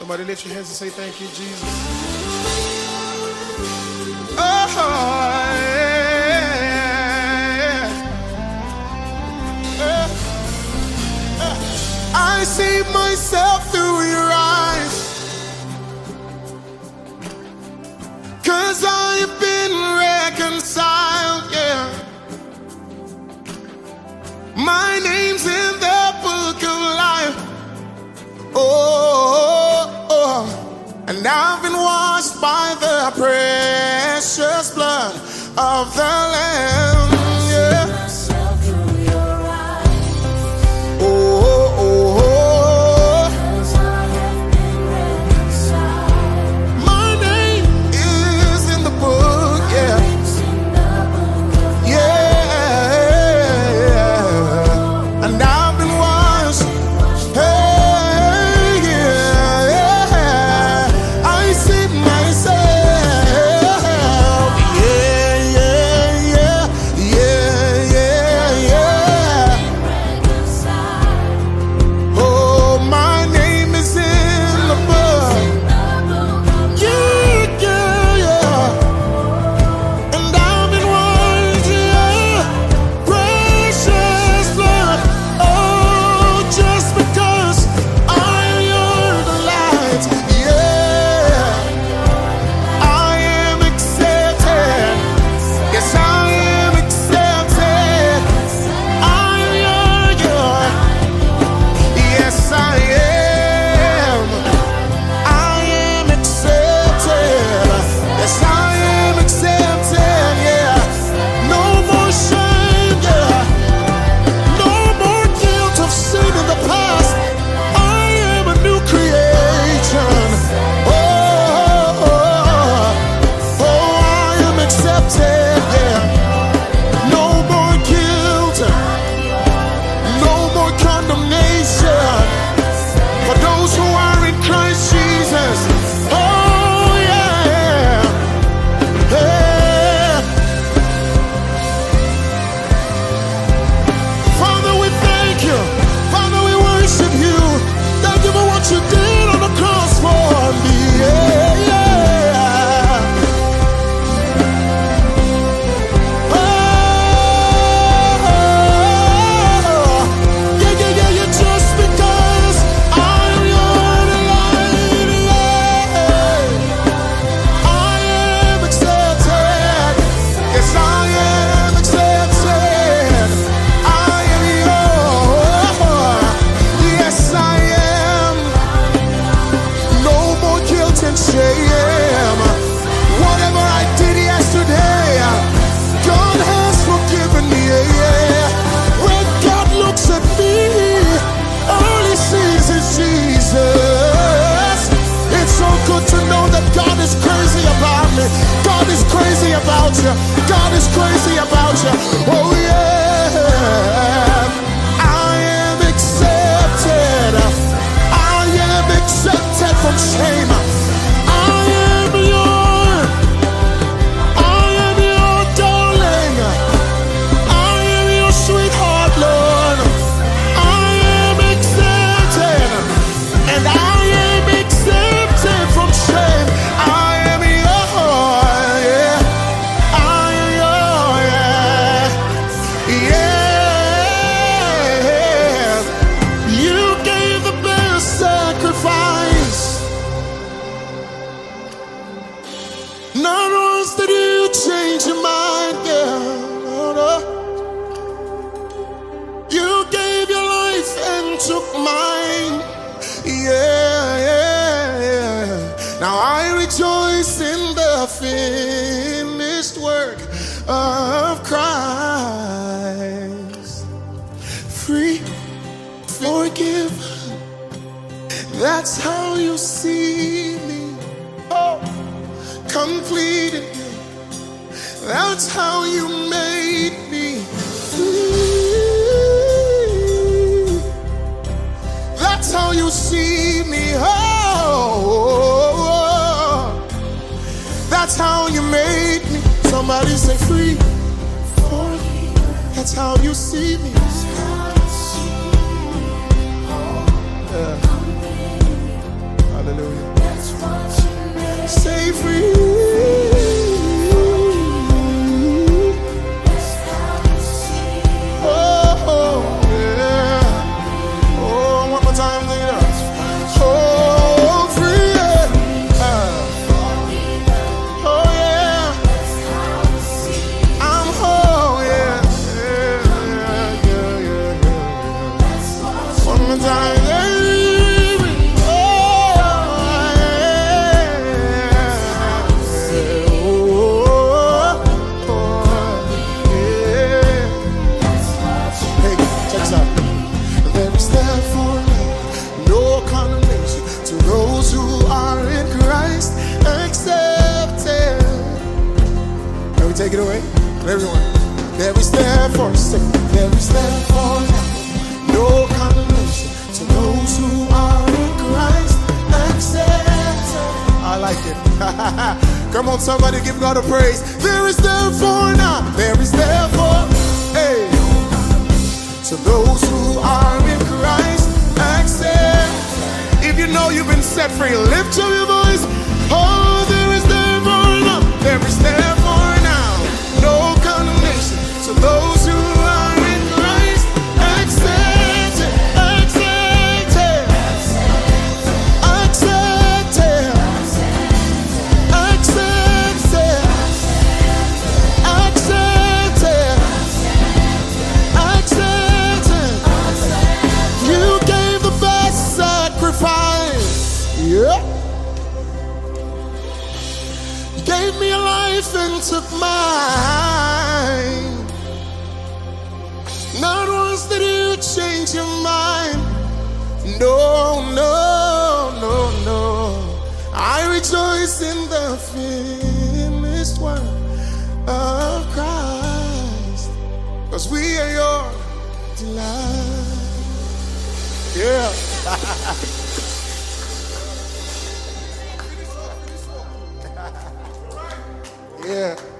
Somebody lift your hands and say thank you, Jesus. Oh, I see myself through your eyes, 'cause I've been reconciled, yeah. My name's in the book of life. Oh, and I've been washed by the precious blood of the Lamb, yeah. God is crazy about you. Oh yeah, I am accepted. I am accepted from shame. I am your darling. I am your sweetheart, Lord. I am accepted, and I am accepted from shame. I am your, yeah. Not once did you change your mind, girl. You gave your life and took mine. Yeah. Now I rejoice in the finished work of Christ. Free, forgiven. That's how you see me. Oh. Completed. That's how you made me free. That's how you see me. Oh, that's how you made me. Somebody say free. That's how you see me. Yeah. Hallelujah. it away. Everyone. There is therefore, there is therefore no condemnation to those who are in Christ accepted. I like it. Come on, somebody give God a praise. There is therefore now, there is therefore, hey, to those who are in Christ accepted. If you know you've been set free, lift up your voice. Oh, there is therefore now, there is therefore now no condemnation to those who are in Christ accepted, accepted, accepted, accepted, accepted, accepted. You gave the best sacrifice. Yeah. You gave me a life and took mine. Not once did you change your mind. No, no, no, no. I rejoice in the finished work of Christ, 'cause we are your delight. Yeah. Yeah.